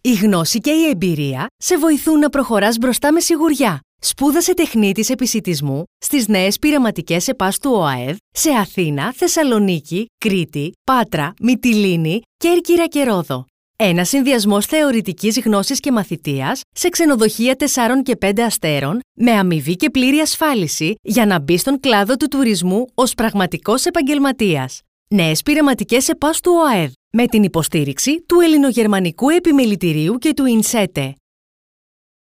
Η γνώση και η εμπειρία σε βοηθούν να προχωράς μπροστά με σιγουριά. Σπούδασε τεχνίτης επισιτισμού στις νέες πειραματικές ΕΠΑΣ του ΟΑΕΔ σε Αθήνα, Θεσσαλονίκη, Κρήτη, Πάτρα, Μυτιλήνη, Κέρκυρα και Ρόδο. Ένας συνδυασμός θεωρητικής γνώσης και μαθητείας σε ξενοδοχεία 4 και 5 αστέρων με αμοιβή και πλήρη ασφάλιση για να μπει στον κλάδο του τουρισμού ως πραγματικός επαγγελματίας. Νέες πειραματικές ΕΠΑΣ του ΟΑΕΔ με την υποστήριξη του Ελληνογερμανικού Επιμελητηρίου και του ΙΝΣΕΤΕ.